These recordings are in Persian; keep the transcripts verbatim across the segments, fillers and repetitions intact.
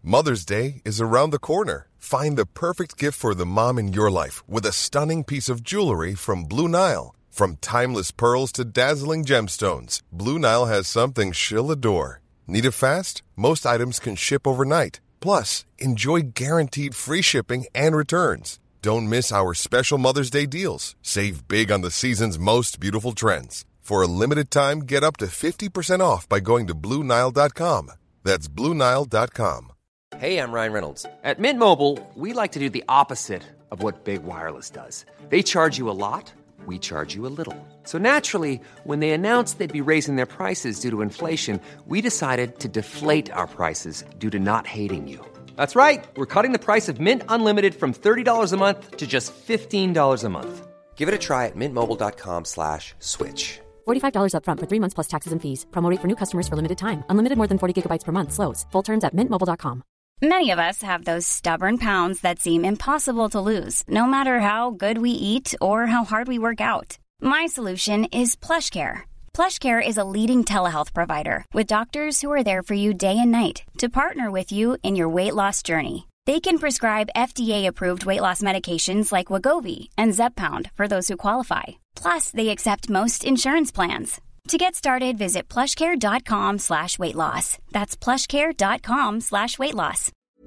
Mother's Day is around the corner. Find the perfect gift for the mom in your life with a stunning piece of jewelry from Blue Nile. From timeless pearls to dazzling gemstones, Blue Nile has something she'll adore. Need it fast? Most items can ship overnight. Plus, enjoy guaranteed free shipping and returns. Don't miss our special Mother's Day deals. Save big on the season's most beautiful trends. For a limited time, get up to fifty percent off by going to Blue Nile dot com. That's Blue Nile dot com. Hey, I'm Ryan Reynolds. At Mint Mobile, we like to do the opposite of what Big Wireless does. They charge you a lot, we charge you a little. So naturally, when they announced they'd be raising their prices due to inflation, we decided to deflate our prices due to not hating you. That's right. We're cutting the price of Mint Unlimited from thirty dollars a month to just fifteen dollars a month. Give it a try at mintmobile.com slash switch. forty-five dollars up front for three months plus taxes and fees. Promo rate for new customers for limited time. Unlimited more than forty gigabytes per month slows. Full terms at mint mobile dot com. Many of us have those stubborn pounds that seem impossible to lose, no matter how good we eat or how hard we work out. My solution is PlushCare. PlushCare is a leading telehealth provider with doctors who are there for you day and night to partner with you in your weight loss journey. They can prescribe F D A-approved weight loss medications like Wegovy and Zepbound for those who qualify. Plus, they accept most insurance plans. To get started, visit plushcare.com slash weight loss. That's plushcare.com slash weight loss.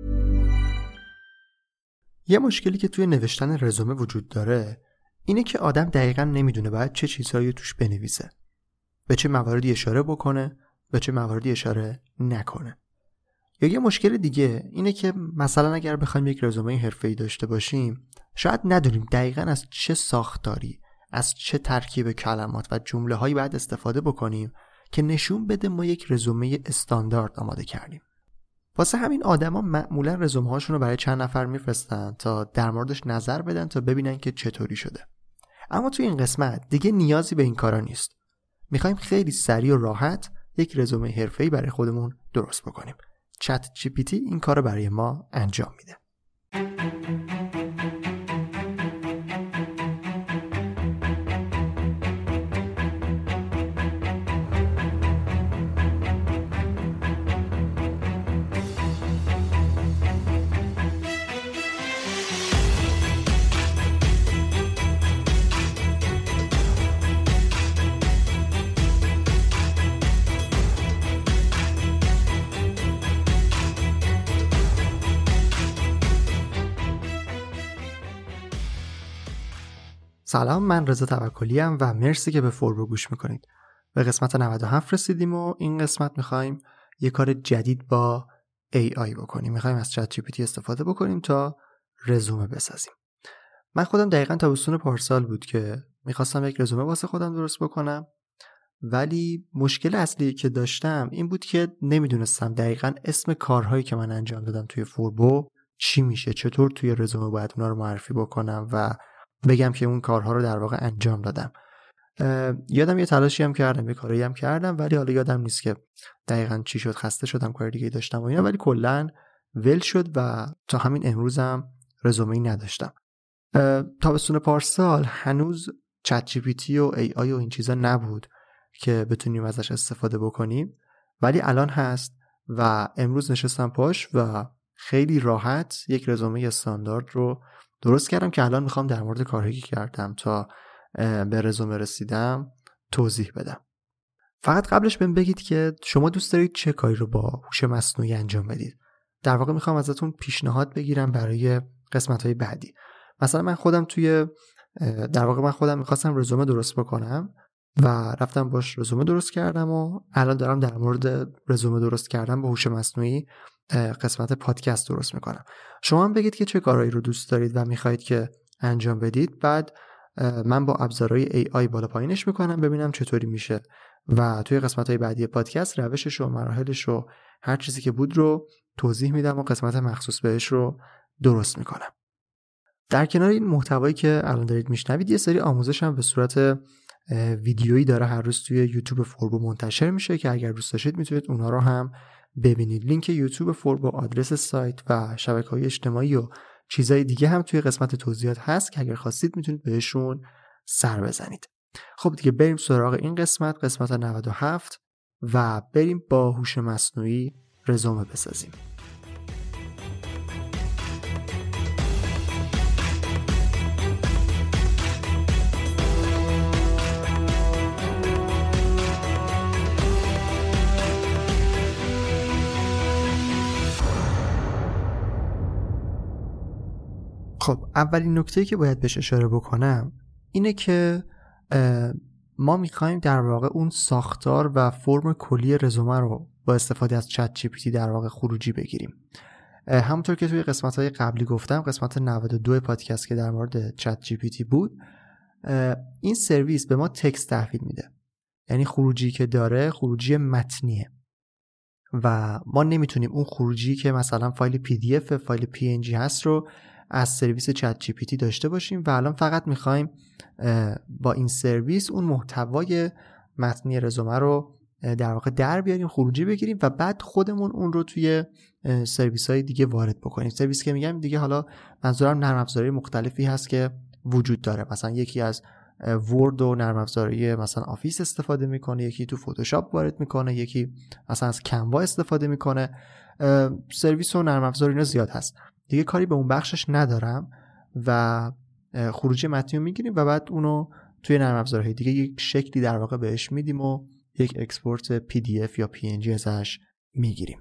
یه مشکلی که توی نوشتن رزومه وجود داره اینه که آدم دقیقاً نمیدونه باید چه چیزهایی توش بنویسه. به چه مواردی اشاره بکنه، به چه مواردی اشاره نکنه. یا یه مشکل دیگه اینه که مثلا اگر بخوایم یک رزومه حرفه‌ای داشته باشیم، شاید ندونیم دقیقاً از چه ساختاری، از چه ترکیب کلمات و جمله‌هایی باید استفاده بکنیم که نشون بده ما یک رزومه استاندارد آماده کردیم. واسه همین آدما معمولا رزومه‌هاشون رو برای چند نفر میفرستن تا در موردش نظر بدن تا ببینن که چطوری شده. اما توی این قسمت دیگه نیازی به این کارا نیست. می‌خوایم خیلی سریع و راحت یک رزومه حرفه‌ای برای خودمون درست بکنیم. چت جی پی تی این کارو برای ما انجام میده. سلام، من رضا توکلی ام و مرسی که به فوربو گوش میکنید. به قسمت نود و هفت رسیدیم و این قسمت میخوایم یه کار جدید با ای آی بکنیم. میخوایم از چت جی پی تی استفاده بکنیم تا رزومه بسازیم. من خودم دقیقاً تابستون پارسال بود که میخواستم یک رزومه واسه خودم درست بکنم، ولی مشکل اصلی که داشتم این بود که نمیدونستم دقیقاً اسم کارهایی که من انجام دادم توی فوربو چی میشه، چطور توی رزومه باید اونا رو معرفی بکنم و بگم که اون کارها رو در واقع انجام دادم. یادم یه تلاشی هم کردم، یه کاری هم کردم، ولی حالا یادم نیست که دقیقاً چی شد. خسته شدم، کار دیگه داشتم و اینا، ولی کلاً ول شد و تا همین امروزم رزومه‌ای نداشتم. تابستون پارسال هنوز چت جی پی تی و ای آی و این چیزا نبود که بتونیم ازش استفاده بکنیم، ولی الان هست و امروز نشستم پاش و خیلی راحت یک رزومه استاندارد رو درست کردم که الان میخوام در مورد کارهایی که کردم تا به رزومه رسیدم توضیح بدم. فقط قبلش بهم بگید که شما دوست دارید چه کاری رو با هوش مصنوعی انجام بدید. در واقع میخوام ازتون پیشنهاد بگیرم برای قسمت‌های بعدی. مثلا من خودم توی در واقع من خودم میخواستم رزومه درست بکنم و رفتم باش رزومه درست کردم و الان دارم در مورد رزومه درست کردن با هوش مصنوعی قسمت پادکست درست میکنم. شما هم بگید که چه کارهایی رو دوست دارید و میخواید که انجام بدید، بعد من با ابزارهای ای آی بالا پایینش میکنم ببینم چطوری میشه و توی قسمت‌های بعدی پادکست روشش و مراحلش و هر چیزی که بود رو توضیح میدم و قسمت مخصوص بهش رو درست میکنم. در کنار این محتوایی که الان دارید میشنوید، یه سری آموزش هم به صورت ویدیویی داره هر روز توی یوتیوب فوربو منتشر میشه که اگر دوست داشتید میتونید اونها رو هم ببینید. لینک یوتیوب فوربو، آدرس سایت و شبکه‌های اجتماعی و چیزای دیگه هم توی قسمت توضیحات هست که اگر خواستید میتونید بهشون سر بزنید. خب دیگه بریم سراغ این قسمت، قسمت نود و هفت، و بریم با هوش مصنوعی رزومه بسازیم. خب اولین نکته‌ای که باید بهش اشاره بکنم اینه که ما میخوایم در واقع اون ساختار و فرم کلی رزومه رو با استفاده از چت جی پی تی در واقع خروجی بگیریم. همونطور که توی قسمت‌های قبلی گفتم، قسمت نود و دو پادکست که در مورد چت جی پی تی بود، این سرویس به ما تکست تحویل میده. یعنی خروجی که داره خروجی متنیه و ما نمیتونیم اون خروجی که مثلا فایل پی دی اف، فایل پی ان جی هست رو از سرویس چت جی پی تی داشته باشیم و الان فقط میخوایم با این سرویس اون محتوای متنی رزومه رو در واقع در بیاریم، خروجی بگیریم و بعد خودمون اون رو توی سرویس های دیگه وارد بکنیم. سرویس که میگم دیگه حالا منظورم نرم افزاری مختلفی هست که وجود داره. مثلا یکی از ورد و نرم افزاری مثلا آفیس استفاده میکنه، یکی تو فتوشاپ وارد میکنه، یکی مثلا از کنوا استفاده میکنه. سرویس و نرم افزار اینا زیاد هست. دیگه کاری به اون بخشش ندارم و خروجی متنی رو میگیریم و بعد اونو توی نرم افزارهای دیگه یک شکلی در واقع بهش میدیم و یک اکسپورت پی دی اف یا پی ان جی ازش میگیریم.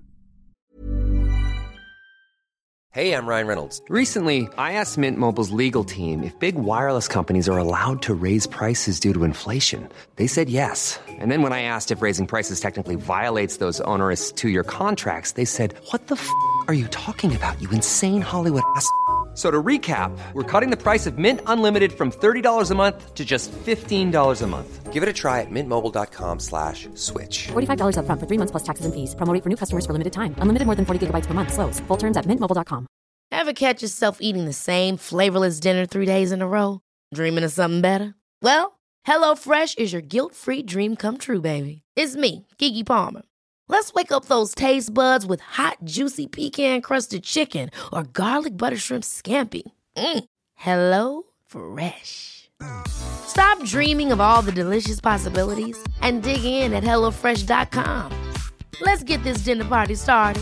Hey, I'm Ryan Reynolds. Recently, I asked Mint Mobile's legal team if big wireless companies are allowed to raise prices due to inflation. They said yes. And then when I asked if raising prices technically violates those onerous two-year contracts, they said, "What the f*** are you talking about, you insane Hollywood ass?" So to recap, we're cutting the price of Mint Unlimited from thirty dollars a month to just fifteen dollars a month. Give it a try at mintmobile.com slash switch. forty-five dollars up front for three months plus taxes and fees. Promo rate for new customers for limited time. Unlimited more than forty gigabytes per month. Slows full terms at mint mobile dot com. Ever catch yourself eating the same flavorless dinner three days in a row? Dreaming of something better? Well, HelloFresh is your guilt-free dream come true, baby. It's me, Keke Palmer. Let's wake up those taste buds with hot, juicy pecan-crusted chicken or garlic butter shrimp scampi. Mm. Hello Fresh. Stop dreaming of all the delicious possibilities and dig in at hello fresh dot com. Let's get this dinner party started.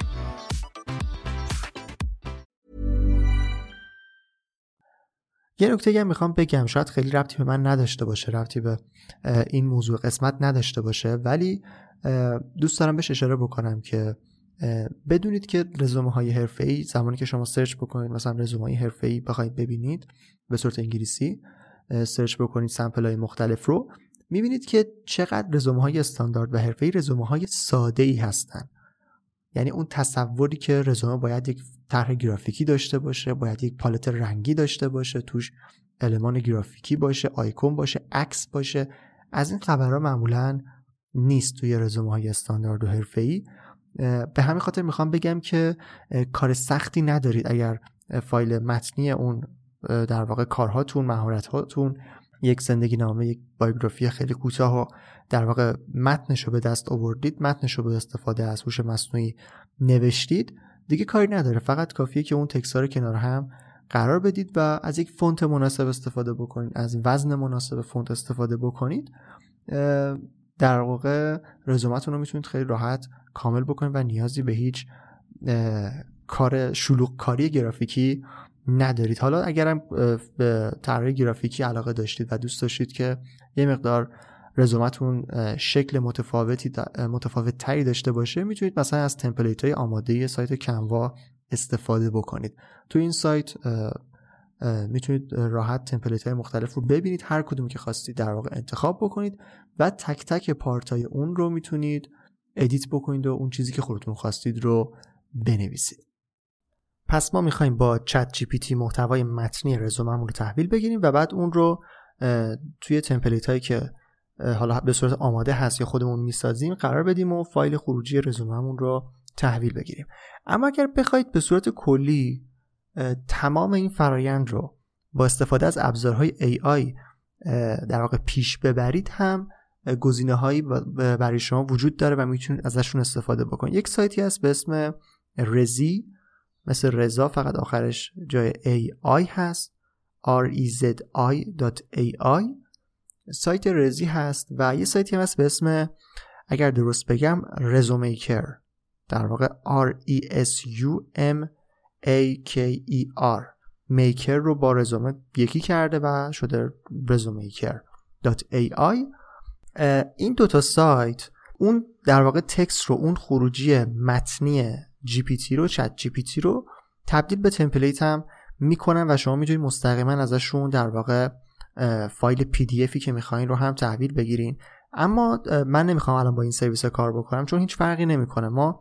یه نکته هم میخوام بگم، شاید خیلی ربطی به من نداشته باشه، ربطی به این موضوع قسمت نداشته باشه، ولی دوست دارم بهش اشاره بکنم که بدونید که رزومه های حرفه‌ای زمانی که شما سرچ بکنید، مثلا رزومه های حرفه‌ای بخواید ببینید به صورت انگلیسی، سرچ بکنید سامپل های مختلف رو، میبینید که چقدر رزومه های استاندارد و حرفه‌ای رزومه های ساده‌ای هستن. یعنی اون تصوری که رزومه باید یک طرح گرافیکی داشته باشه، باید یک پالت رنگی داشته باشه، توش المان گرافیکی باشه، آیکون باشه، عکس باشه، از این خبرها معمولاً نیست توی رزومه‌های استاندارد و حرفه‌ای. به همین خاطر میخوام بگم که کار سختی ندارید اگر فایل متنی اون در واقع کارهاتون، مهارت‌هاتون، یک زندگی نامه، یک بایوگرافی خیلی کوتاه و در واقع متنشو به دست آوردید، متنشو به استفاده از هوش مصنوعی نوشتید، دیگه کاری نداره. فقط کافیه که اون تکست‌ها رو کنار هم قرار بدید و از یک فونت مناسب استفاده بکنید، از وزن مناسب فونت استفاده بکنید، در واقع رزومتون رو میتونید خیلی راحت کامل بکنید و نیازی به هیچ کار شلوغ کاری گرافیکی ندارید. حالا اگرم به طراحی گرافیکی علاقه داشتید و دوست داشتید که یه مقدار رزومتون شکل متفاوتی متفاوت تری داشته باشه، میتونید مثلا از تمپلیت های آماده سایت کنوا استفاده بکنید. تو این سایت میتونید راحت تمپلیت های مختلف رو ببینید، هر کدومی که خواستید در واقع انتخاب بکنید و تک تک پارت های اون رو میتونید ادیت بکنید و اون چیزی که خودتون خواستید رو بنویسید. پس ما میخوایم با چت جی پی تی محتوای متنی رزوممون رو تحویل بگیریم و بعد اون رو توی تمپلیت هایی که حالا به صورت آماده هست یا خودمون میسازیم قرار بدیم و فایل خروجی رزوممون رو تحویل بگیریم. اما اگر بخواید به صورت کلی تمام این فرایند رو با استفاده از ابزارهای ای آی در واقع پیش ببرید، هم گزینه‌هایی برای شما وجود داره و میتونید ازشون استفاده بکنید. یک سایتی هست به اسم رزی، مثل رضا فقط آخرش جای ای آی هست، آر ای زد آی دات ای آی. سایت رزی هست و یه سایتی هست به اسم، اگر درست بگم، رزومیکر، در واقع آر ای اس یو ام ای کی ای آر، میکر رو با رزومه یکی کرده و شده رزومیکر دات ای آی. این دوتا سایت اون در واقع تکست رو، اون خروجی متنی جی پی تی رو، چت جی پی تی رو تبدیل به تمپلیت هم میکنن و شما میتونید مستقیما ازشون در واقع فایل پی دی افی که میخواین رو هم تحویل بگیرین. اما من نمیخوام الان با این سرویس کار بکنم چون هیچ فرقی نمیکنه. ما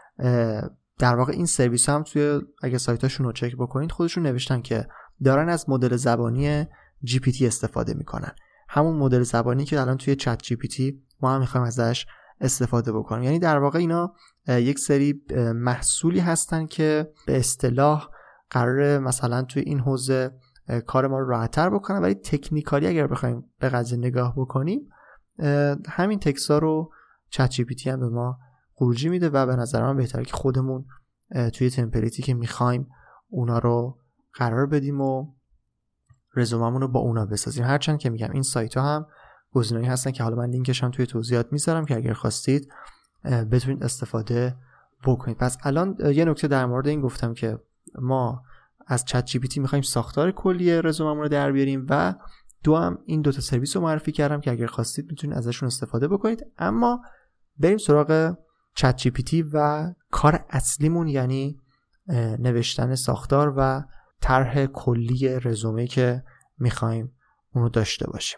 در واقع این سرویس هم توی اگه سایتاشون رو چک بکنید خودشون نوشتن که دارن از مدل زبانی جی پی تی استفاده میکنن، همون مدل زبانی که الان توی چت جی پی تی ما هم میخوایم ازش استفاده بکنیم. یعنی در واقع اینا یک سری محصولی هستن که به اصطلاح قراره مثلا توی این حوزه کار ما رو راحت‌تر بکنن، ولی تکنیکالی اگر بخوایم به قضیه نگاه بکنیم همین تکسا رو چت جی پی تی هم به ما خروجی میده و به نظر من بهتره که خودمون توی تمپلیتی که میخوایم اونا رو قرار بدیم و رزوممون رو با اونا بسازیم. هرچند که میگم این سایت ها هم گزینه‌ای هستن که حالا من لینکش هم توی توضیحات میذارم که اگر خواستید بتونید استفاده بکنید. پس الان یه نکته در مورد این گفتم که ما از چت جی پی تی میخوایم ساختار کلی رزوممون رو در بیاریم و دو هم این دوتا سرویس رو معرفی کردم که اگر خواستید میتونید ازشون استفاده بکنید. اما بریم سراغ چت جی پی تی و کار اصلیمون، یعنی نوشتن ساختار و طرح کلی رزومه که میخوایم اون رو داشته باشیم.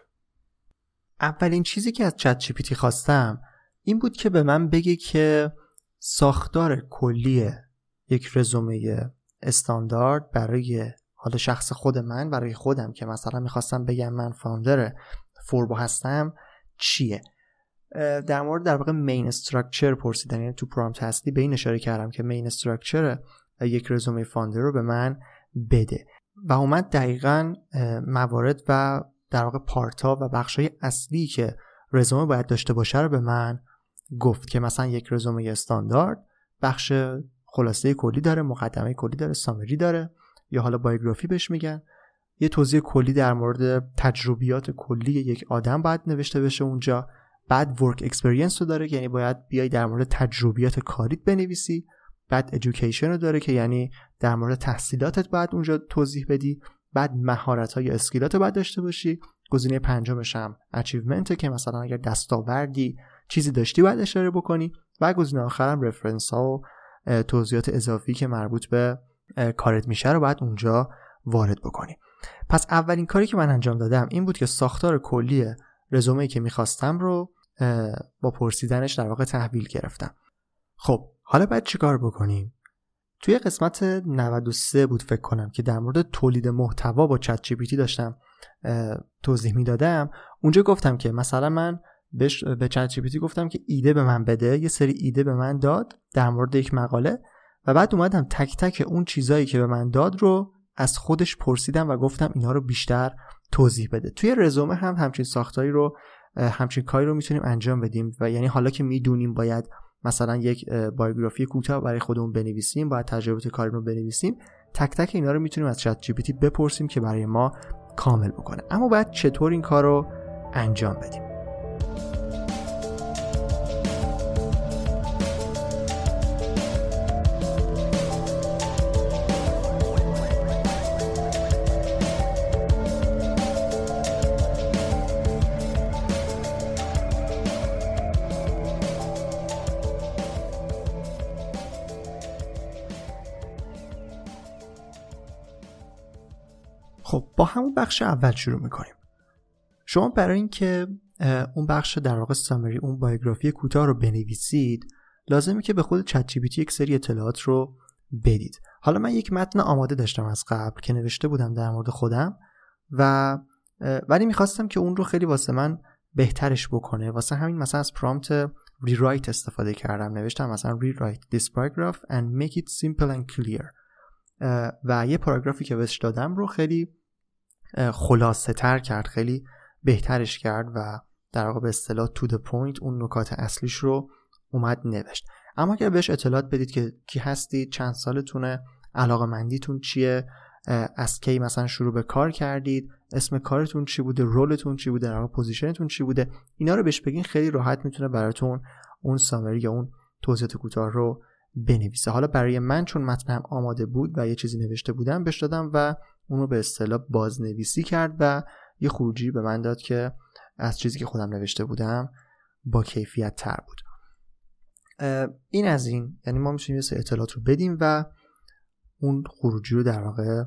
اولین چیزی که از چت جی پی تی خواستم این بود که به من بگه که ساختار کلی یک رزومه استاندارد برای حالا شخص خود من، برای خودم که مثلا میخواستم بگم من فاوندر فوربو هستم چیه. در مورد در واقع مین استراکچر پرسیدن، یعنی تو پرامپت اصلی به این اشاره کردم که مین استراکچر یک رزومه فاوندر رو به من بده و اومد دقیقاً موارد و در واقع پارتا و بخشای اصلی که رزومه باید داشته باشه رو به من گفت که مثلا یک رزومه استاندارد بخش خلاصه کلی داره، مقدمه کلی داره، سامری داره یا حالا بایوگرافی بهش میگن، یه توضیح کلی در مورد تجربیات کلی یک آدم باید نوشته بشه اونجا، بعد ورک اکسپریانس رو داره که یعنی باید بیای در مورد تجربیات کاریت بنویسی، بعد ادویکیشن رو داره که یعنی در مورد تحصیلاتت باید اونجا توضیح بدی، بعد مهارت‌ها یا اسکیلات رو باید داشته باشی، گزینه پنجمش هم اچیومنت که مثلا اگر دستاوردی چیزی داشتی باید اشاره بکنی، و گزینه آخرم رفرنس ها و توضیحات اضافی که مربوط به کارت میشه رو باید اونجا وارد بکنی. پس اولین کاری که من انجام دادم این بود که ساختار کلی رزومه‌ای که می‌خواستم رو با پرسیدنش در واقع تحویل گرفتم. خب حالا باید چیکار بکنیم؟ توی قسمت نود و سه بود فکر کنم که در مورد تولید محتوا با چت جی پی تی داشتم توضیح میدادم. اونجا گفتم که مثلا من بهش به چت جی پی تی گفتم که ایده به من بده، یه سری ایده به من داد در مورد یک مقاله و بعد اومدم تک تک اون چیزایی که به من داد رو از خودش پرسیدم و گفتم اینا رو بیشتر توضیح بده. توی رزومه هم همچین ساختاری رو همچین کاری رو میتونیم انجام بدیم و یعنی حالا که میدونیم باید مثلا یک بایوگرافی کوتاه برای خودمون بنویسیم، باید تجربیات کاری رو بنویسیم، تک تک اینا رو میتونیم از چت جی پی تی بپرسیم که برای ما کامل بکنه. اما باید چطور این کار رو انجام بدیم؟ خب با همون بخش اول شروع میکنیم. شما برای اینکه اون بخش در واقع سامری، اون بایوگرافی کوتاه رو بنویسید، لازمه که به خود چت جی پی تی یک سری اطلاعات رو بدید. حالا من یک متن آماده داشتم از قبل که نوشته بودم در مورد خودم و ولی میخواستم که اون رو خیلی واسه من بهترش بکنه. واسه همین مثلا از پرامپت rewrite استفاده کردم. نوشتم مثلا rewrite this paragraph and make it simple and clear و یه پاراگرافی که بهش دادم رو خیلی خلاصه تر کرد، خیلی بهترش کرد و در واقع به اصطلاح to the point اون نکات اصلیش رو اومد نوشت. اما اگر بهش اطلاعات بدید که کی هستید، چند سالتونه، علاقه‌مندیتون چیه، از کی مثلا شروع به کار کردید، اسم کارتون چی بوده، رولتون چی بوده، در واقع پوزیشنتون چی بوده، اینا رو بهش بگین، خیلی راحت میتونه براتون اون سامری یا اون توضیحات کوتاه رو بنویسه. حالا برای من چون متنم آماده بود و یه چیزی نوشته بودم بهش دادم و اونو به اصطلاح بازنویسی کرد و یه خروجی به من داد که از چیزی که خودم نوشته بودم با کیفیت تر بود. این از این، یعنی ما میتونیم یه سری اطلاعات رو بدیم و اون خروجی رو در واقع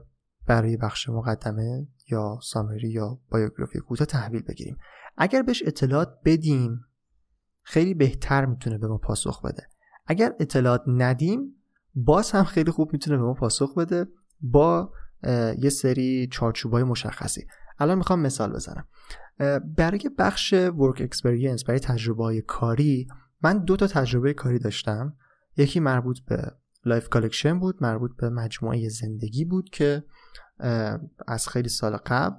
برای بخش مقدمه یا سامری یا بایوگرافی کوتاه تحویل بگیریم. اگر بهش اطلاعات بدیم خیلی بهتر میتونه به ما پاسخ بده. اگر اطلاعات ندیم باز هم خیلی خوب میتونه به ما پاسخ بده با یه سری چارچوبای مشخصی. الان میخوام مثال بزنم. برای بخش ورک اکسپریانس، برای تجربه‌های کاری، من دو تا تجربه کاری داشتم. یکی مربوط به لایف کالکشن بود، مربوط به مجموعه زندگی بود که از خیلی سال قبل،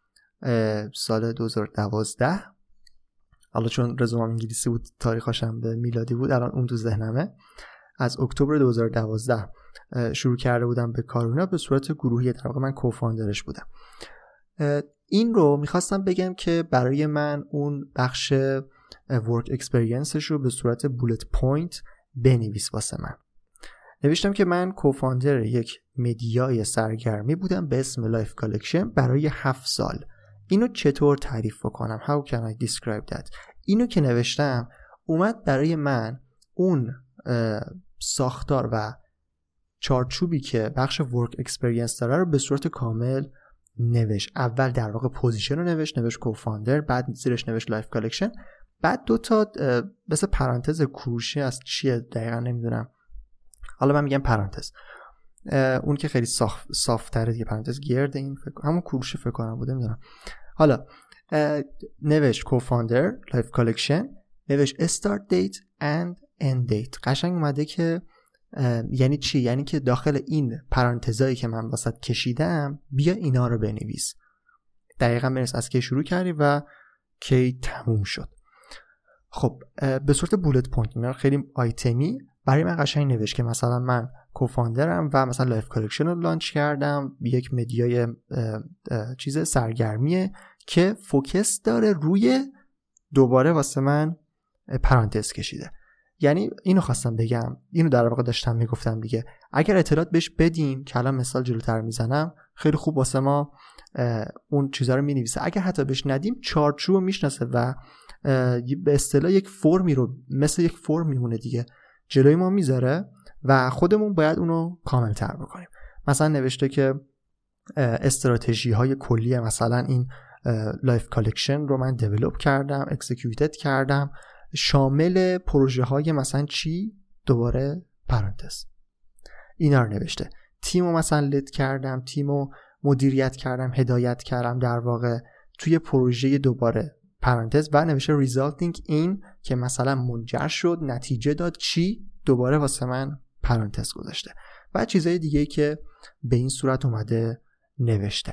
سال دو هزار و دوازده، حالا چون رزومم انگلیسی بود تاریخاشم به میلادی بود الان اون تو ذهنمه، از اکتبر دو هزار و دوازده شروع کرده بودم به کارونا به صورت گروهی. در واقع من کوفاندرش بودم. این رو میخواستم بگم که برای من اون بخش ورک اکسپریانسش رو به صورت بولت پوینت بنویس واسه من. نوشتم که من کوفاندر یک مدیای سرگرمی بودم به اسم لایف کالکشن برای هفت سال. اینو چطور تعریف بکنم؟ How can I describe that؟ اینو که نوشتم اومد برای من اون ساختار و چارچوبی که بخش ورک اکسپریانس داره رو به صورت کامل نوشت. اول در واقع پوزیشن رو نوشت، نوشت کوفاندر، بعد زیرش نوشت لایف کالکشن، بعد دو تا مثل پرانتز کروشی از چیه دقیقا نمیدونم، حالا من میگم پرانتز، اون که خیلی صاف صافتره دیگه، پرانتز گرد این فکر همون کروشی فکر کنم بوده نمیدونم. حالا نوشت کوفاندر لایف کالکشن، نوشت استارت دیت اند اند دیت. قشنگ اومده که یعنی چی؟ یعنی که داخل این پرانتزایی که من واسط کشیدم بیا اینا رو بنویس، دقیقاً بنویس از کی شروع کردی و کی تموم شد. خب به صورت بولت پوینت اینا خیلی آیتمی برای من قشنگ نوشت که مثلا من کوفاندرم و مثلا لایف کالکشن رو لانچ کردم، یک مدیای چیز سرگرمیه که فوکس داره روی دوباره واسه من پرانتز کشیده. یعنی اینو خواستم بگم، اینو در واقع داشتم میگفتم دیگه، اگر اطلاعات بهش بدیم که الان مثال جلوتر میزنم خیلی خوب واسه ما اون چیزا رو مینویسه. اگر حتی بهش ندیم چارچوب میشناسه و به اصطلاح یک فرمی رو مثل یک فرم میمونه دیگه جلوی ما میذاره و خودمون باید اونو کامل تر بکنیم. مثلا نوشته که استراتژی های کلی مثلا این لایف کالکشن رو من دیولپ کردم، اکسیکیوتد کردم، شامل پروژه های مثلا چی، دوباره پرانتز، اینا رو نوشته. تیمو مثلا لید کردم، تیمو مدیریت کردم، هدایت کردم در واقع توی پروژه دوباره پرانتز و نوشته resulting in که مثلا منجر شد، نتیجه داد چی، دوباره واسه من پرانتز گذاشته و چیزای دیگه که به این صورت اومده نوشته.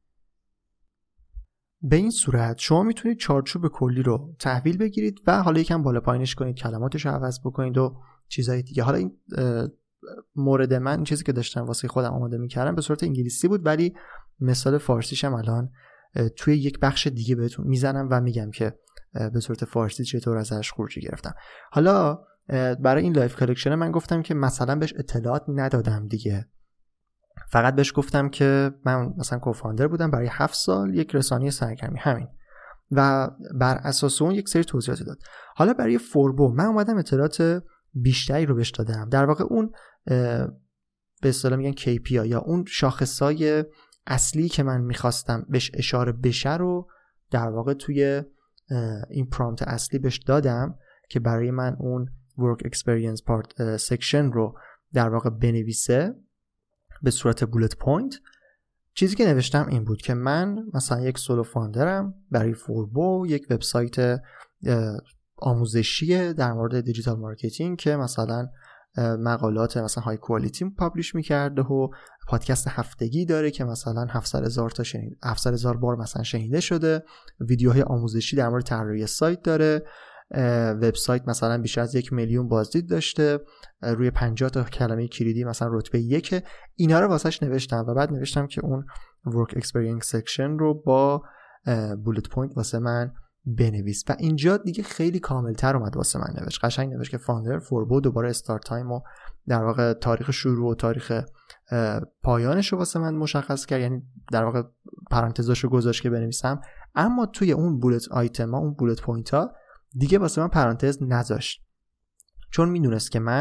به این صورت شما میتونید چارچوب کلی رو تحویل بگیرید و حالا یکم بالا پایینش کنید، کلماتش رو عوض بکنید و چیزای دیگه. حالا این مورد من این چیزی که داشتم واسه خودم آماده میکردم به صورت انگلیسی بود، ولی مثال فارسیش هم الان توی یک بخش دیگه بهتون میزنم و میگم که به صورت فارسی چطور ازش خروجی گرفتم. حالا برای این لایف کالکشن من گفتم که مثلا بهش اطلاعات ندادم دیگه، فقط بهش گفتم که من مثلا کوفاندر بودم برای هفت سال یک رسانه سرگرمی، همین، و بر اساس اون یک سری توضیحات داد. حالا برای فوربو من اومدم اطلاعات بیشتری رو بهش دادم، در واقع اون به اصطلاح میگن کی پی آی یا اون شاخصای اصلی که من میخواستم بهش اشاره بشه رو در واقع توی این پرامپت اصلی بهش دادم که برای من اون work experience part section رو در واقع بنویسه به صورت bullet point. چیزی که نوشتم این بود که من مثلا یک سولو فاندرم برای فوربو، یک وبسایت آموزشی در مورد دیجیتال مارکتینگ که مثلا مقالات مثلا های کوالیتی پابلش میکرده و پادکست هفتگی داره که مثلا هفتصد هزار تا شنید هفتصد هزار بار مثلا شنیده شده، ویدیوهای آموزشی در مورد طراحی سایت داره، وبسایت مثلا بیشتر از یک میلیون بازدید داشته، روی پنجاه تا کلمه کلیدی مثلا رتبه یک. اینا رو واسش نوشتم و بعد نوشتم که اون work experience section رو با bullet point واسه من بنویس و اینجا دیگه خیلی کاملتر اومد واسه من نوشت. قشنگ نوشت که فاندر، فوربو، دوباره استارت تایم و در واقع تاریخ شروع و تاریخ پایانش رو واسه من مشخص کرد، یعنی در واقع پرانتزاشو گذاشت که بنویسم، اما توی اون بولت آیتم ها، اون بولت پوینت ها دیگه واسه من پرانتز نذاشت، چون میدونست که من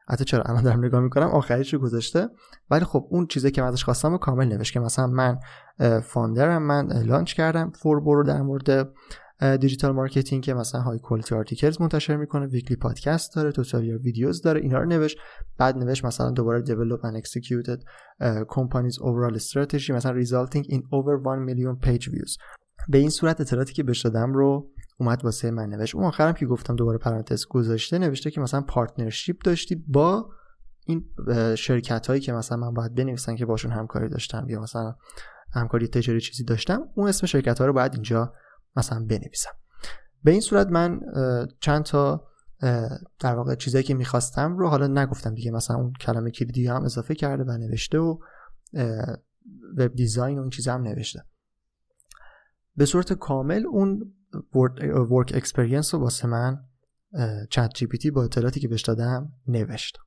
حتی چرا الان دارم نگاه میکنم آخریش رو گذاشته، ولی خب اون چیزی که من ازش خواستم رو کامل نوشت که مثلا من فاوندرم، من لانچ کردم فوربو رو در مورد دیجیتال مارکتینگ که مثلا های کوالیتی آرتیکلز منتشر میکنه، ویکلی پادکست داره، توتوریال ویدیوز داره، اینا رو نوشت. بعد نوشت مثلا دوباره develop and executed uh, companies overall strategy مثلا resulting in over one million page views. به این صورت اطلاعاتی که بهش دادم رو اومد واسه من نوشت. اون آخرام که گفتم دوباره پرانتز گذاشته نوشته که مثلا پارتنرشیپ داشتی با این شرکت هایی که مثلا من باید بنویسن که باشون همکاری داشتم یا مثلا همکاری تجاری چیزی داشتم، اون اسم شرکت ها رو باید اینجا مثلا بنویسم. به این صورت من چند تا در واقع چیزایی که میخواستم رو حالا نگفتم دیگه، مثلا اون کلمه کلیدی هم اضافه کرده و نوشته و وب دیزاین و این چیزا هم نوشته. به صورت کامل اون ورک اکسپریانس رو واسه من چت جی پی تی با اطلاعاتی که بهش دادم نوشت.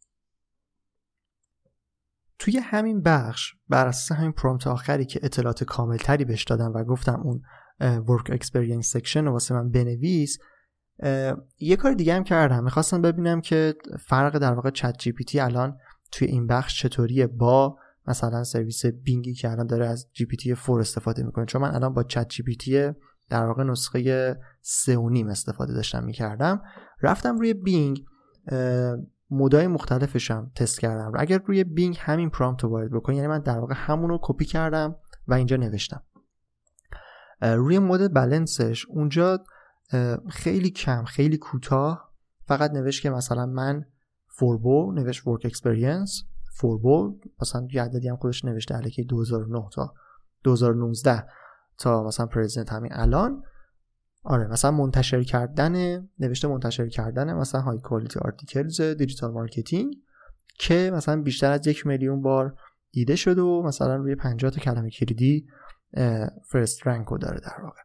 توی همین بخش بر اساس همین پرومپت آخری که اطلاعات کامل تری بهش دادم و گفتم اون ورک اکسپریانس سکشن رو واسه من بنویس، یه کار دیگه هم کردم. میخواستم ببینم که فرق در واقع چت جی پی تی الان توی این بخش چطوریه با مثلا سرویس بینگی که الان داره از جی پی تی فور استفاده میکنه، چون من الان با چت جی پی تی در واقع نسخه سه و نیم استفاده داشتم میکردم. رفتم روی بینگ مودای مختلفش هم تست کردم. اگر روی بینگ همین پرامپت رو وارد بکنی، یعنی من در واقع همون رو کپی کردم و اینجا نوشتم. روی مود بالانسش اونجا خیلی کم، خیلی کوتاه فقط نوشت که مثلا من فوربو نوشت ورک اکسپریانس فوربو، مثلا یه عددی هم خودش نوشته الکی دو هزار و نه تا دو هزار و نوزده تا مثلا پرزنت همین الان. آره مثلا منتشر کردن نوشته منتشر کردن مثلا های کوالیتی آرتیکلز دیجیتال مارکتینگ که مثلا بیشتر از یک میلیون بار دیده شده و مثلا روی پنجاه تا کلمه کلیدی فرست رنکو داره در واقع.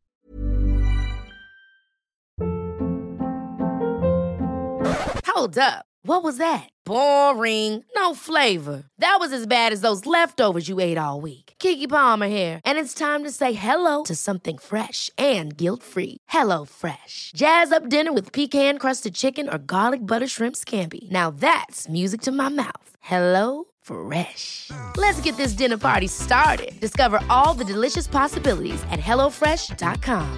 Hold up. What was that? Boring. No flavor. That was as bad as those leftovers you ate all week. Keke Palmer here, and it's time to say hello to something fresh and guilt-free. Hello Fresh. Jazz up dinner with pecan-crusted chicken or garlic butter shrimp scampi. Now that's music to my mouth. Hello Fresh. Let's get this dinner party started. Discover all the delicious possibilities at hello fresh dot com.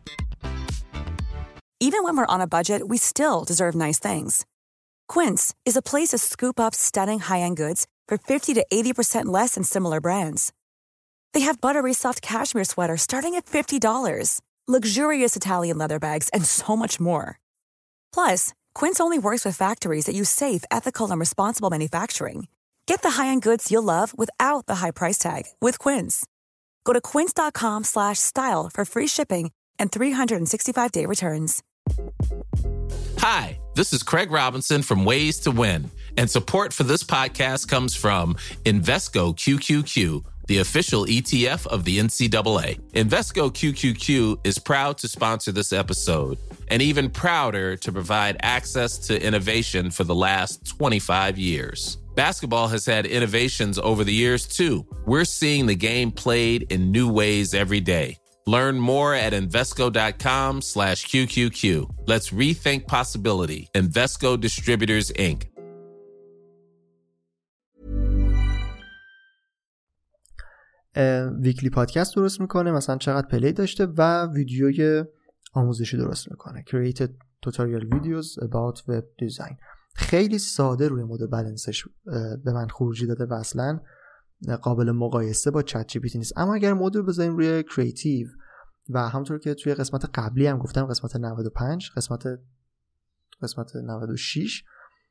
Even when we're on a budget, we still deserve nice things. Quince is a place to scoop up stunning high-end goods for fifty to eighty percent less than similar brands. They have buttery soft cashmere sweaters starting at fifty dollars, luxurious Italian leather bags, and so much more. Plus, Quince only works with factories that use safe, ethical, and responsible manufacturing. Get the high-end goods you'll love without the high price tag with Quince. Go to quince dot com slash style for free shipping and three sixty-five day returns. Hi, this is Craig Robinson from Ways to Win, and support for this podcast comes from Invesco Q Q Q, the official E T F of the N C double A. Invesco Q Q Q is proud to sponsor this episode, and even prouder to provide access to innovation for the last twenty-five years. Basketball has had innovations over the years, too. We're seeing the game played in new ways every day. Learn more at Invesco dot com slash Q Q Q. Let's rethink possibility. Invesco Distributors, Incorporated. ویکلی پادکست درست میکنه، مثلا چقدر پلی داشته، و ویدیوی آموزشی درست میکنه. Created tutorial videos about web design. خیلی ساده روی مود بالانسش به من خروجی داده و اصلا قابل مقایسه با چت جی پی تی نیست. اما اگر مود رو بذاریم روی کریتیو و همونطور که توی قسمت قبلی هم گفتم، قسمت نود و پنج، قسمت قسمت نود و شش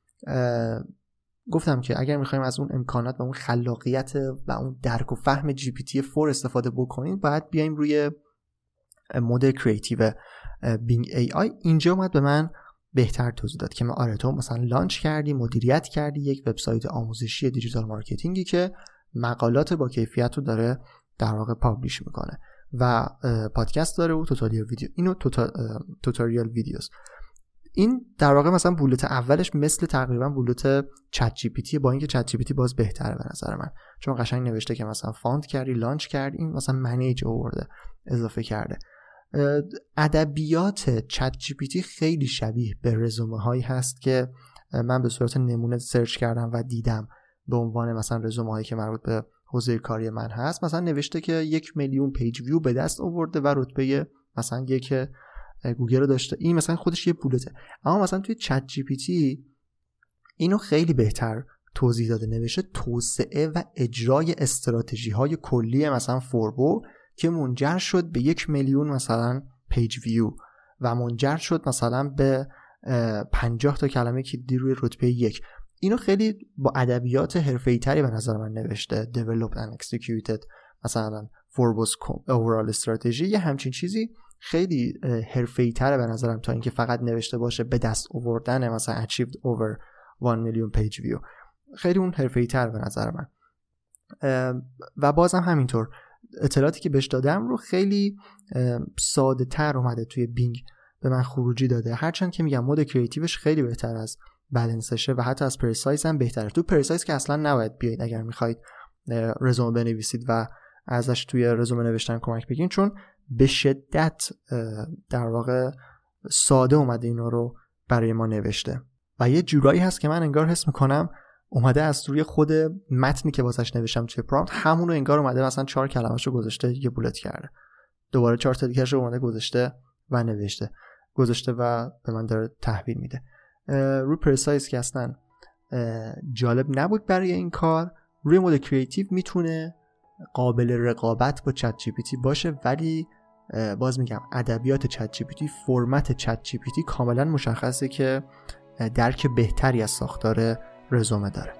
گفتم که اگر میخوایم از اون امکانات و اون خلاقیت و اون درک و فهم جی پی تی فور استفاده بکنیم، باید بیایم روی مود کریتیو بینگ ای آی. اینجا اومد به من بهتر توضیح داد که ما آره تو مثلا لانچ کردی، مدیریت کردی یک وبسایت آموزشی دیجیتال مارکتینگی که مقالات با کیفیت رو داره در واقع پابلیش میکنه و پادکست داره و توتوریال ویدیو. اینو توتوریال ویدیوز. این در واقع مثلا بولت اولش مثل تقریبا بولت چت جی پی تی، با اینکه چت جی پی تی باز بهتره به نظر من، چون قشنگ نوشته که مثلا فاند کردی، لانچ کردی، این مثلا منیج آورده، اضافه کرده. ادبیات چت جی پی تی خیلی شبیه به رزومه هایی هست که من به صورت نمونه سرچ کردم و دیدم به عنوان مثلا رزومه هایی که مربوط به حوزه کاری من هست، مثلا نوشته که یک میلیون پیج ویو به دست آورده و رتبه مثلا یک گوگل رو داشته. این مثلا خودش یه پولته. اما مثلا توی چت جی پی تی اینو خیلی بهتر توضیح داده، نوشته توسعه و اجرای استراتژی های کلی مثلا فوربو که منجر شد به یک میلیون مثلا پیج ویو و منجر شد مثلا به پنجاه تا کلمه که دی روی رتبه یک. اینو خیلی با ادبیات حرفه‌ای تری به نظر من نوشته. developed and executed مثلا فوربو's overall strategy، یه همچین چیزی خیلی حرفه‌ای تره به نظرم تا اینکه فقط نوشته باشه به دست آوردن مثلا achieved over one million page view. خیلی اون حرفه‌ای تر به نظر من. و بازم همینطور اطلاعاتی که بهش دادم رو خیلی ساده تر اومده توی بینگ به من خروجی داده، هرچند که میگم مود کریتیوش خیلی بهتر از بالانسشه و حتی از پرسایز هم بهتره. تو پرسایز که اصلا نباید بیاید اگر میخواید رزومه بنویسید و ازش توی رزومه نوشتن کمک بگیرید، چون به شدت در واقع ساده اومده اینا رو برای ما نوشته و یه جورایی هست که من انگار حس میکنم اومده از روی خود متنی که واسش نوشتم توی پرامپت همونو انگار اومده مثلا چهار کلمه‌شو گذاشته یه بولت کرده، دوباره چهار تا دیگه‌شو اومده گذاشته و نوشته گذاشته و به من داره تحویل میده. روی پرسایز که اصلا جالب نبود برای این کار، روی مود کریتیو میتونه قابل رقابت با چت جی پی تی باشه، ولی باز میگم ادبیات چت جی پی تی، فرمت چت جی پی تی کاملا مشخصه که درک بهتری از ساختار رزومه داره.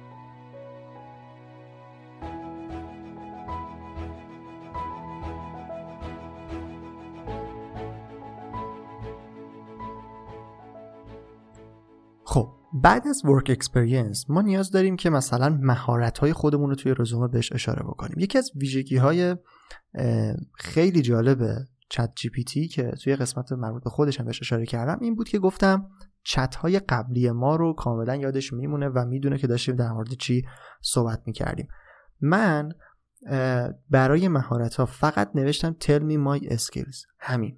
خب بعد از ورک اکسپریانس ما نیاز داریم که مثلا مهارت‌های خودمون رو توی رزومه بهش اشاره بکنیم. یکی از ویژگی‌های خیلی جالب چت جی پی تی که توی قسمت مربوط به خودش هم بهش اشاره کردم این بود که گفتم چت‌های قبلی ما رو کاملا یادش میمونه و میدونه که داشتیم در مورد چی صحبت میکردیم. من برای مهارت‌ها فقط نوشتم tell me my skills، همین،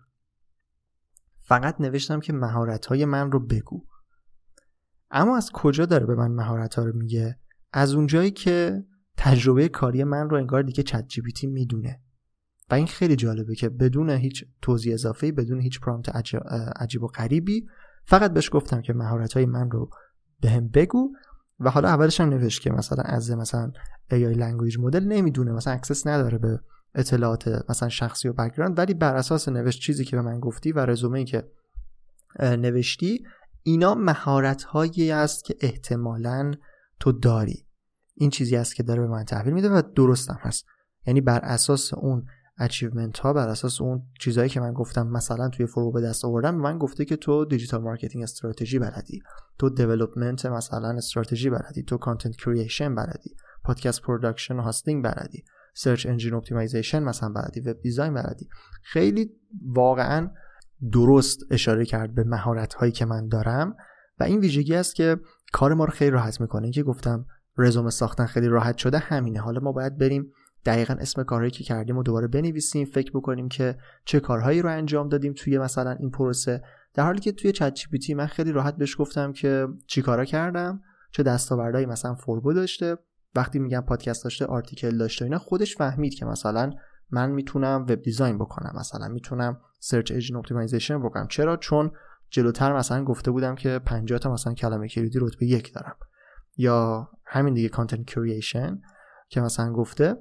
فقط نوشتم که مهارت‌های من رو بگو. اما از کجا داره به من مهارت‌ها رو میگه؟ از اونجایی که تجربه کاری من رو انگار دیگه چت جی پی تی میدونه و این خیلی جالبه که بدون هیچ توضیح اضافه‌ای، بدون هیچ پرامپت عجیب و غریبی، فقط بهش گفتم که مهارت‌های من رو بهم بگو و حالا اولش هم نوشت که مثلا از مثلا ای آی لنگویج مدل نمیدونه، مثلا اکسس نداره به اطلاعات مثلا شخصی و بک‌گراند، ولی بر اساس نوشت چیزی که به من گفتی و رزومه‌ای که نوشتی اینا مهارت‌هایی است که احتمالاً تو داری. این چیزی است که داره به من تحویل میده و درستم هست. یعنی بر اساس اون اچیومنت ها، بر اساس اون چیزایی که من گفتم مثلا توی فرو به دست آوردم، من گفته که تو دیجیتال مارکتینگ استراتژی بلدی، تو دیولپمنت مثلا استراتژی بلدی، تو کانتنت کرییشن بلدی، پادکست پروداکشن و هاستینگ بلدی، سرچ انجین اپتیمایزیشن مثلا بلدی، وب دیزاین بلدی. خیلی واقعا درست اشاره کرد به مهارت هایی که من دارم و این ویژگی است که کار ما رو خیلی راحت میکنه. این که گفتم رزومه ساختن خیلی راحت شده همینه. حالا ما باید بریم دقیقاً اسم کارهایی که کردیم و دوباره بنویسیم، فکر بکنیم که چه کارهایی رو انجام دادیم توی مثلا این پروسه، در حالی که توی چت جی پی تی من خیلی راحت بهش گفتم که چی کارا کردم، چه دستاوردهایی مثلا فوربو داشته، وقتی میگم پادکست داشته، آرتیکل داشته، اینا خودش فهمید که مثلا من میتونم وب دیزاین بکنم، مثلا میتونم سرچ انجین اپتیمایزیشن بکنم. چرا؟ چون جلوتر مثلا گفته بودم که پنجاه تا مثلا کلمه کلیدی رتبه یک دارم، یا همین دیگه کانتنت کرییشن که مثلا گفته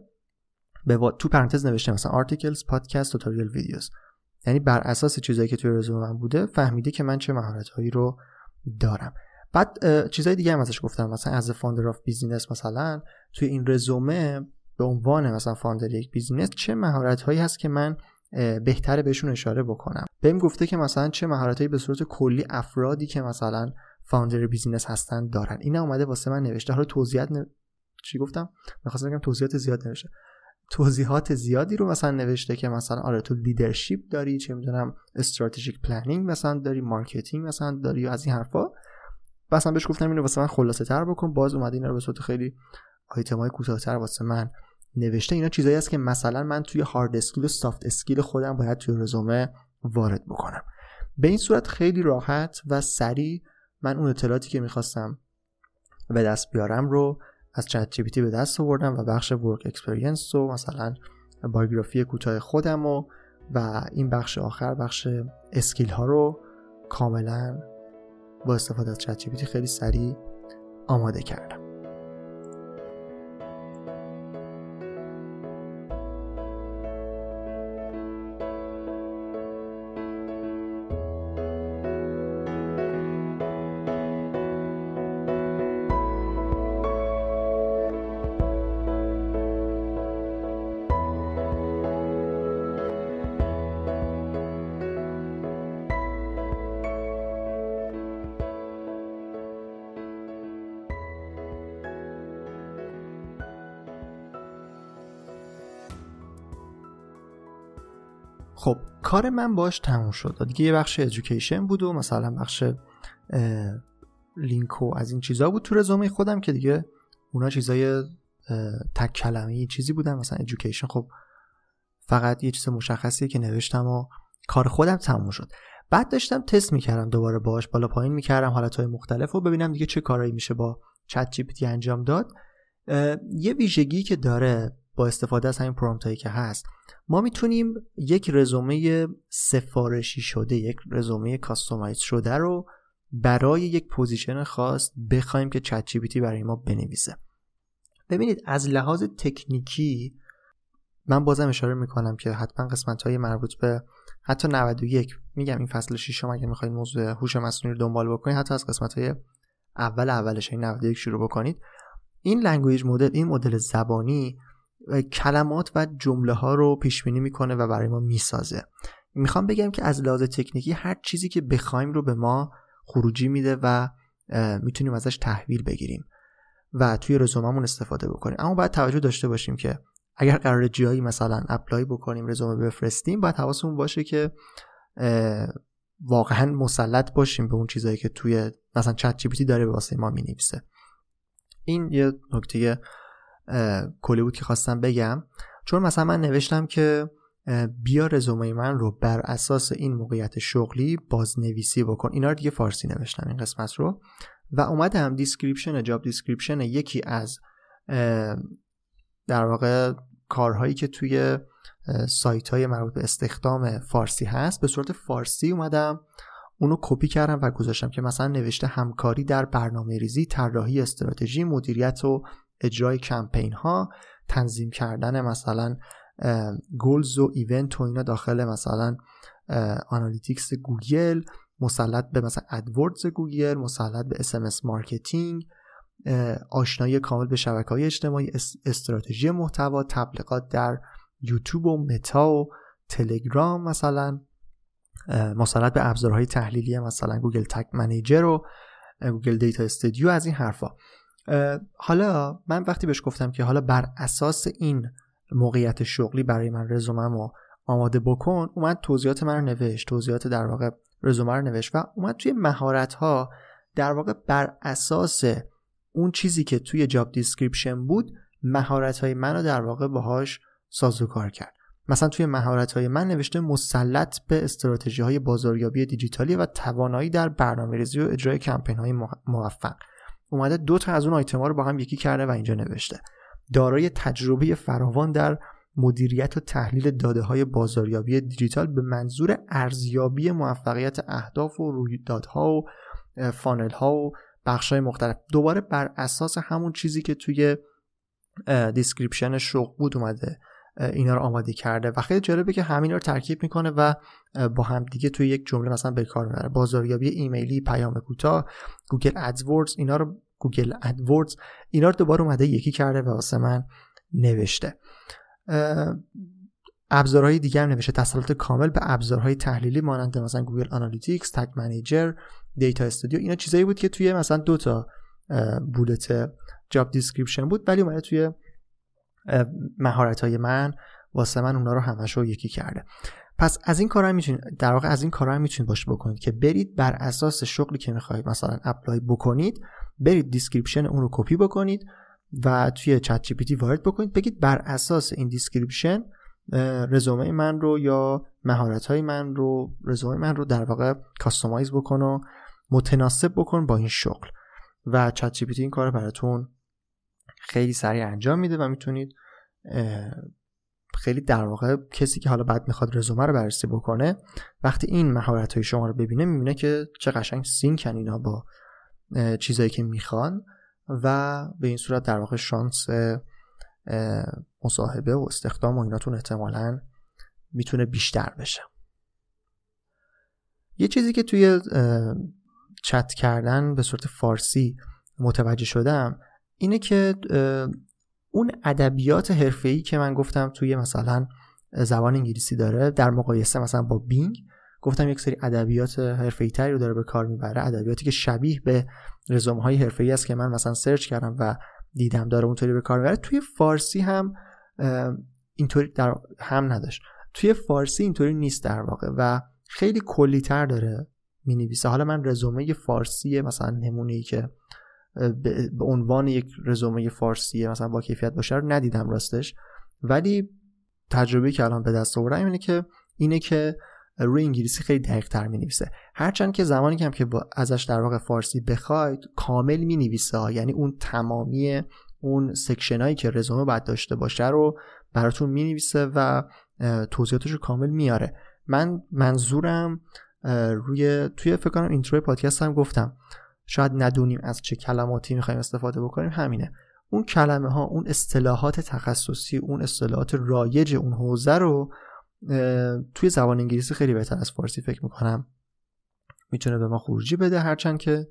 به و... تو پرانتز نوشته مثلا آرتیکلز، پادکست، توتوریال ویدیوز. یعنی بر اساس چیزایی که توی رزومه من بوده فهمیده که من چه مهارت‌هایی رو دارم. بعد چیزای دیگه هم ازش گفتم، مثلا از فاوندر آف بیزینس، مثلا توی این رزومه به عنوان مثلا فاوندر یک بیزینس چه مهارت‌هایی هست که من بهتره بهشون اشاره بکنم. بهم گفته که مثلا چه مهارتایی به صورت کلی افرادی که مثلا فاوندر بیزینس هستن دارن. اینا اومده واسه من نوشته. حالا توضیحات ن... چی گفتم؟ می‌خواستم بگم توضیحات زیاد نوشته. توضیحات زیادی رو مثلا نوشته که مثلا آره تو لیدرشپ داری، چه میدونم استراتژیک پلنینگ مثلا داری، مارکتینگ مثلا داری، از این حرفا. مثلا بهش گفتم اینو واسه من خلاصه تر بکن. باز اومده اینا رو به صورت خیلی آیتمای کوتاه‌تر واسه من نوشته. اینا چیزایی است که مثلا من توی هارد اسکیل و سافت اسکیل خودم باید توی رزومه وارد بکنم. به این صورت خیلی راحت و سریع من اون اطلاعاتی که میخواستم به دست بیارم رو از چت جی پی تی به دست آوردم و بخش ورک اکسپریانس و مثلا بایوگرافی کوتاه خودم و و این بخش آخر بخش اسکیل ها رو کاملا با استفاده از چت جی پی تی خیلی سریع آماده کردم. خب کار من باش تموم شد. دیگه یه بخش ادویکیشن بود و مثلا بخش لینک و از این چیزا بود تو رزومه خودم که دیگه اونا چیزای تک کلمه‌ای چیزی بودن. مثلا ادویکیشن خب فقط یه چیز مشخصیه که نوشتم و کار خودم تموم شد. بعد داشتم تست میکردم دوباره باش، بالا پایین میکردم حالتهای مختلف و ببینم دیگه چه کارایی میشه با چت جی پی تی انجام داد. یه ویژگی که داره با استفاده از همین پرومپت هایی که هست، ما میتونیم یک رزومه سفارشی شده، یک رزومه کاستومایز شده رو برای یک پوزیشن خاص بخوایم که چت جی پی تی برای ما بنویسه. ببینید از لحاظ تکنیکی من بازم اشاره میکنم که حتما قسمت های مربوط به حتی نود و یک، میگم این فصل ششم اگه میخواید موضوع هوش مصنوعی رو دنبال بکنید، حتی از قسمت های اول اولش این نود و یک شروع بکنید. این لنگویج مدل، این مدل زبانی کلمات و جمله ها رو پیش بینی میکنه و برای ما میسازه. میخوام بگم که از لحاظ تکنیکی هر چیزی که بخوایم رو به ما خروجی میده و میتونیم ازش تحویل بگیریم و توی رزوممون استفاده بکنیم. اما باید توجه داشته باشیم که اگر قراره جایی مثلا اپلای بکنیم، رزومه بفرستیم، باید حواسمون باشه که واقعا مسلط باشیم به اون چیزایی که توی مثلا چت جی پی تی داره واسه ما مینویسه. این یه نکته کلی بود که خواستم بگم، چون مثلا من نوشتم که بیا رزومه من رو بر اساس این موقعیت شغلی بازنویسی بکن. اینا رو دیگه فارسی نوشتم این قسمت رو و اومدم دیسکریپشن، جاب دیسکریپشن یکی از در واقع کارهایی که توی سایت های مربوط به استخدام فارسی هست به صورت فارسی اومدم اونو کپی کردم و گذاشتم که مثلا نوشته همکاری در برنامه ریزی، طراحی استراتژی، مدیریت و اجرای کمپین ها، تنظیم کردن مثلا گولز و ایونت و اینا داخل مثلا آنالیتیکس گوگل، مسلط به مثلا ادوردز گوگل، مسلط به اس ام اس مارکتینگ، آشنایی کامل به شبکه‌های اجتماعی، استراتژی محتوا، تبلیغات در یوتیوب و متا و تلگرام، مثلا مسلط به ابزارهای تحلیلی مثلا گوگل تگ منیجر و گوگل دیتا استودیو، از این حرفا. حالا من وقتی بهش گفتم که حالا بر اساس این موقعیت شغلی برای من رزومه‌مو آماده بکن، اومد توضیحات من رو نوشت، توضیحات در واقع رزومه رو نوشت و اومد توی مهارت‌ها در واقع بر اساس اون چیزی که توی جاب دیسکریپشن بود مهارت‌های منو در واقع باهاش سازوکار کرد. مثلا توی مهارت‌های من نوشته مسلط به استراتژی‌های بازاریابی دیجیتالی و توانایی در برنامه‌ریزی و اجرای کمپین‌های موفق. اومده دو تا از اون آیتم‌ها رو با هم یکی کرده و اینجا نوشته دارای تجربه فراوان در مدیریت و تحلیل داده‌های بازاریابی دیجیتال به منظور ارزیابی موفقیت اهداف و رویدادها و فانل‌ها و بخش‌های مختلف. دوباره بر اساس همون چیزی که توی دیسکریپشن شغل بود اومده اینا رو آماده کرده و خیلی جالبه که همین رو ترکیب میکنه و با هم دیگه توی یک جمله مثلا به کار میبره. بازاریابی ایمیلی، پیام کوتاه، گوگل ادوردز، اینا رو گوگل ادوردز اینا رو دوباره اومده یکی کرده و واسه من نوشته. ابزارهای دیگه هم نوشته، تسلط کامل به ابزارهای تحلیلی مانند مثلا گوگل آنالیتیکس، تگ منیجر، دیتا استودیو. اینا چیزایی بود که توی مثلا دو تا بولت جاب دیسکریپشن بود ولی اومده توی مهارت‌های من واسه من اونا رو همشو یکی کرده. پس از این کارا هم میتونید در واقع از این کارا هم میتونید باشه بکنید که برید بر اساس شغلی که میخواید مثلا اپلای بکنید، برید دیسکریپشن اون رو کپی بکنید و توی چت جی پی تی وارد بکنید، بگید بر اساس این دیسکریپشن رزومه من رو یا مهارت‌های من رو رزومه من رو در واقع کاستومایز بکن و متناسب بکن با این شغل و چت جی پی تی این کار براتون خیلی سریع انجام میده و میتونید خیلی در واقع کسی که حالا بعد میخواد رزومه رو بررسی بکنه وقتی این مهارت‌های شما رو ببینه میبینه که چه قشنگ سینکن اینا با چیزایی که میخوان و به این صورت در واقع شانس مصاحبه و استخدام و ایناتون احتمالاً میتونه بیشتر بشه. یه چیزی که توی چت کردن به صورت فارسی متوجه شدم اینه که اون ادبیات حرفه‌ای که من گفتم توی مثلا زبان انگلیسی داره در مقایسه مثلا با بینگ گفتم یک سری ادبیات حرفه‌ای تری رو داره به کار میبره، ادبیاتی که شبیه به رزومه‌های حرفه‌ای است که من مثلا سرچ کردم و دیدم داره اونطوری به کار میبره. توی فارسی هم اینطوری در هم نداشت، توی فارسی اینطوری نیست در واقع و خیلی کلی‌تر داره می‌نویسه. حالا من رزومه فارسی مثلا نمونه‌ای که به عنوان یک رزومه فارسی مثلا با کیفیت باشه رو ندیدم راستش، ولی تجربه‌ای که الان به دست آوردم اینه که اینه که روی انگلیسی خیلی دقیق‌تر می‌نویسه، هرچند که زمانی که هم که ازش در واقع فارسی بخواید کامل می‌نویسه، یعنی اون تمامی اون سکشنایی که رزومه باید داشته باشه رو براتون می‌نویسه و توضیحاتش رو کامل میاره. من منظورم روی توی فکر کنم اینترو پادکست هم گفتم شاید ندونیم از چه کلماتی می‌خوایم استفاده بکنیم، همینه. اون کلمه ها، اون اصطلاحات تخصصی، اون اصطلاحات رایج اون حوزه رو توی زبان انگلیسی خیلی بهتر از فارسی فکر میکنم میتونه به ما خروجی بده، هرچند که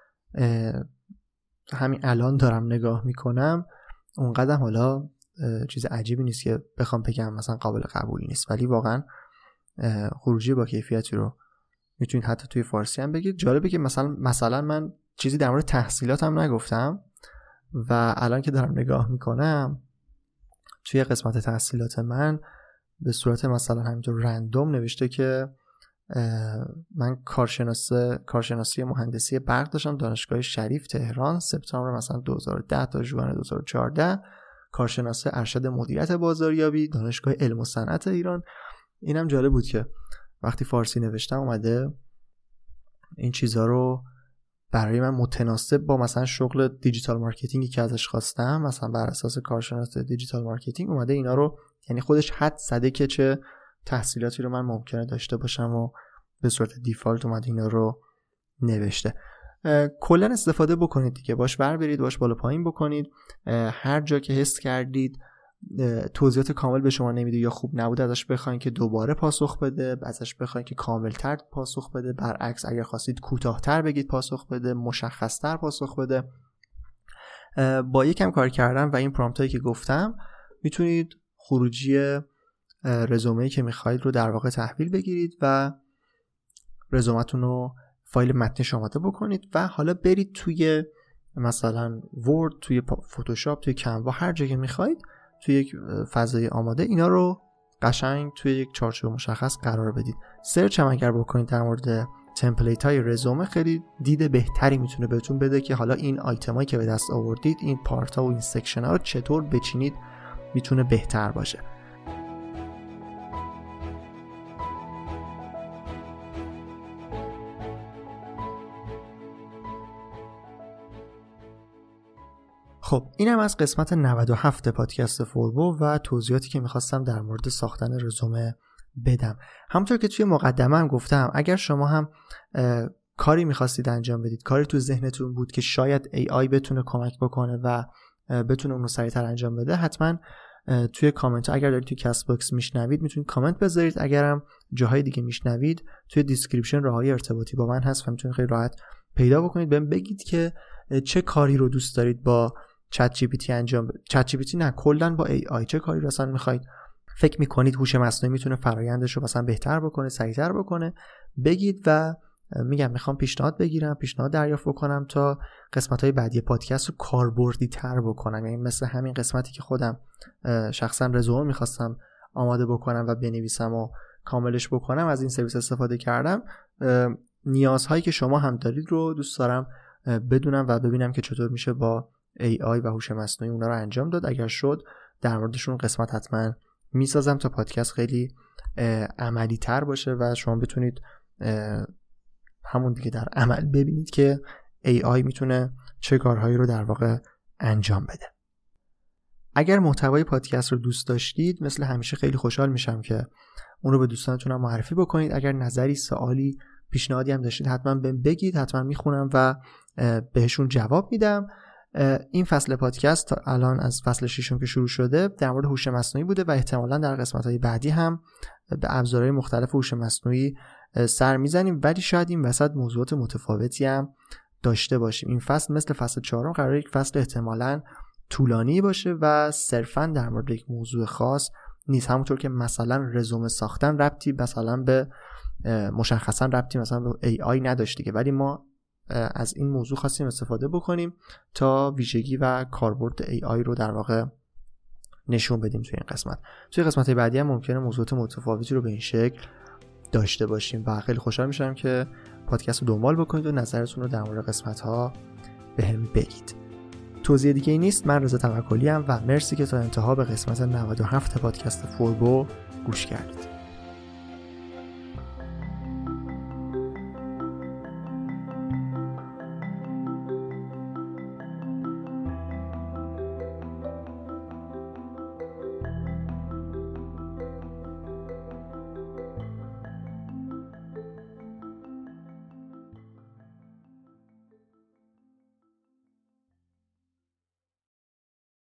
همین الان دارم نگاه میکنم اونقدر حالا چیز عجیبی نیست که بخوام بگم مثلا قابل قبولی نیست، ولی واقعا خروجی با کیفیتی رو میتونید حتی توی فارسی هم بگید. جالبه که مثلا مثلا من چیزی در مورد تحصیلاتم نگفتم و الان که دارم نگاه میکنم توی قسمت تحصیلات من به صورت مثلا همینطور رندوم نوشته که من کارشناسی کارشناسی مهندسی برق داشتم دانشگاه شریف تهران سپتامبر مثلا دو هزار و ده تا ژوئن دو هزار و چهارده، کارشناسی ارشد مدیریت بازاریابی دانشگاه علم و صنعت ایران. اینم جالب بود که وقتی فارسی نوشتم اومده این چیزها رو برای من متناسب با مثلا شغل دیجیتال مارکتینگی که ازش خواستم، مثلا بر اساس کارشناس دیجیتال مارکتینگ اومده اینا رو، یعنی خودش حد زده که چه تحصیلاتی رو من ممکنه داشته باشم و به صورت دیفالت اومده اینا رو نوشته. کلا استفاده بکنید دیگه، باش بر برید، باش بالا پایین بکنید. هر جا که حس کردید توضیحات کامل به شما نمیده یا خوب نبوده ازش بخواید که دوباره پاسخ بده، ازش بخواید که کاملتر پاسخ بده، برعکس اگر خواستید کوتاه‌تر بگید پاسخ بده، مشخص‌تر پاسخ بده. با یکم کار کردن و این پرامپتایی که گفتم میتونید خروجی رزومه‌ای که میخواید رو در واقع تحویل بگیرید و رزومتون رو فایل متنش آماده بکنید و حالا برید توی مثلا ورد، توی فتوشاپ، توی کنوا، هر جایی که میخواید توی یک فضای آماده اینا رو قشنگ توی یک چارچوب مشخص قرار بدید. سرچ هم اگر بکنید در مورد تمپلیت های رزومه خیلی دید بهتری میتونه بهتون بده که حالا این آیتمایی که به دست آوردید، این پارت ها و این سکشن ها رو چطور بچینید میتونه بهتر باشه. خب اینم از قسمت نود و هفت پادکست فوربو و توضیحاتی که میخواستم در مورد ساختن رزومه بدم. همونطور که توی مقدمه هم گفتم اگر شما هم کاری میخواستید انجام بدید، کاری تو ذهنتون بود که شاید ای آی بتونه کمک بکنه و بتونه اون رو سریعتر انجام بده، حتما توی کامنت اگر دارید توی کست باکس میشنوید میتونید کامنت بذارید، اگرم جاهای دیگه میشنوید توی دیسکریپشن راههای ارتباطی با من هست و میتونید خیلی راحت پیدا بکنید، بهم بگید که چه کاری رو دوست دارید با چت جی پی تی انجام بدید. چت جی پی تی نه کلا با ای آی چه کاری رو اصلا میخواید، فکر میکنید هوش مصنوعی میتونه فرآیندش رو مثلا بهتر بکنه، سریعتر بکنه، بگید و میگم میخوام پیشنهاد بگیرم، پیشنهاد دریافت بکنم تا قسمت‌های بعدی پادکست رو کاربردی تر بکنم. یعنی مثل همین قسمتی که خودم شخصا رزومه میخواستم آماده بکنم و بنویسم و کاملش بکنم، از این سرویس استفاده کردم. نیازهایی که شما هم دارید رو دوست دارم بدونم و ببینم که چطور میشه با ای آی و هوش مصنوعی اونا رو انجام داد. اگر شد در موردشون قسمت حتما میسازم تا پادکست خیلی عملی تر باشه و شما بتونید همون دیگه در عمل ببینید که ای آی میتونه چه کارهایی رو در واقع انجام بده. اگر محتوای پادکست رو دوست داشتید مثل همیشه خیلی خوشحال میشم که اون رو به دوستانتون هم معرفی بکنید. اگر نظری، سوالی، پیشنهادی هم داشتید حتما بهم بگید، حتما میخونم و بهشون جواب میدم. این فصل پادکست تا الان از فصل ششم که شروع شده در مورد هوش مصنوعی بوده و احتمالاً در قسمت‌های بعدی هم به ابزارهای مختلف هوش مصنوعی سر میزنیم، ولی شاید این وسط موضوعات متفاوتی هم داشته باشیم. این فصل مثل فصل چهارم قراره یک فصل احتمالاً طولانی باشه و صرفاً در مورد یک موضوع خاص نیست. همونطور که مثلا رزومه ساختن ربطی مثلا به مشخصاً ربطی مثلا به ای آی نداشت دیگه، ولی ما از این موضوع خواستیم استفاده بکنیم تا ویژگی و کاربرد ای آی رو در واقع نشون بدیم توی این قسمت. توی قسمت بعدی هم ممکنه موضوعات متفاوتی رو به این شکل داشته باشیم و خیلی خوشحال میشم که پادکست رو دنبال بکنید و نظرتون رو در مورد قسمت‌ها بهم بگید. توضیح دیگه ای نیست. من رضا توکلی ام و مرسی که تا انتها به قسمت نود و هفت پادکست فوربو گوش کردید.